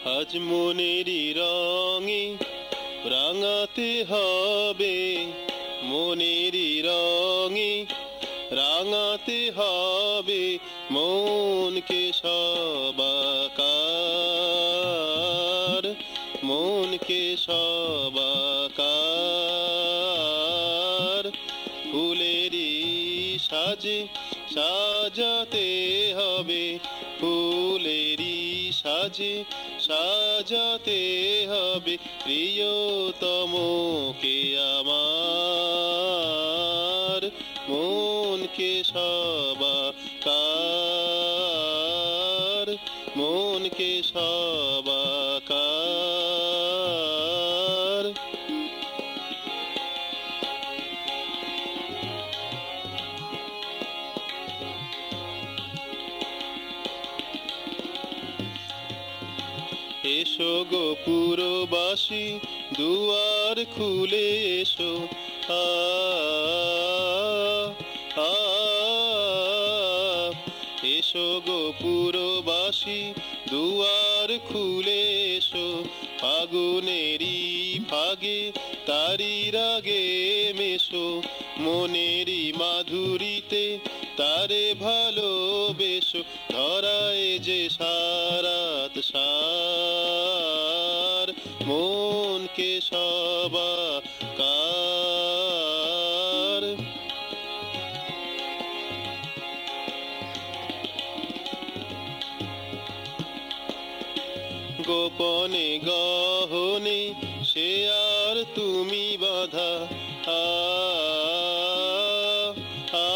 আজ মনেরই রঙে রাঙাতে হবে, মনেরই রঙে রাঙাতে হবে মনকে সবাকার, মনকে সবাকার। ফুলেরই সাজে সাজাতে হবে, ফুলেরই সাজে সাজাতে হবে প্রিয়তমকে আমার, মনকে সবাকার, মনকে সবাকার। এসো গো পুরবাসী দুয়ার খুলে এসো, আ আ এসো গো পুরবাসী দুয়ার খুলে এসো। ফাগুনেরই ফাগে তারি রাগে মেশো, মনেরই মাধুরীতে তারে ভালোবেসো। ধরায় যে সারাত সার, মনকে সবাকার। গোপনে গহনে সে আর তুমি বাধা, আ আ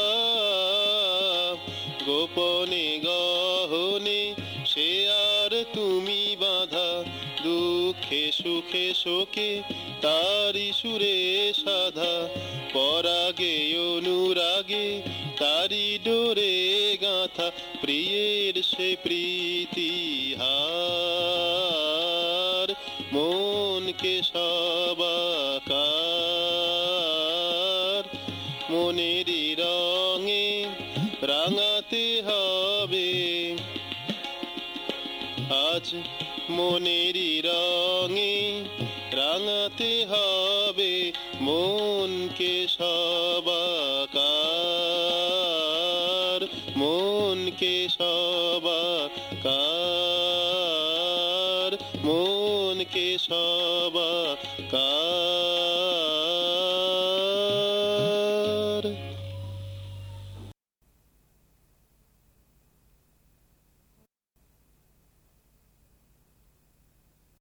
গোপনে গহনে সে আর তুমি বাধা। দুঃখে সুখে শোকে তারি সুরে সাধা, পরাগে অনুরাগে তারি ডোরে গাঁথা। প্রিয়ের সে প্রীতিহার, মনকে সবাকার। মনেরই রঙে রাঙাতে হবে, আজ মনেরই রঙে রাঙাতে হবে মনকে সবাকার, মনকে সবাকার, মনকে সবাকার।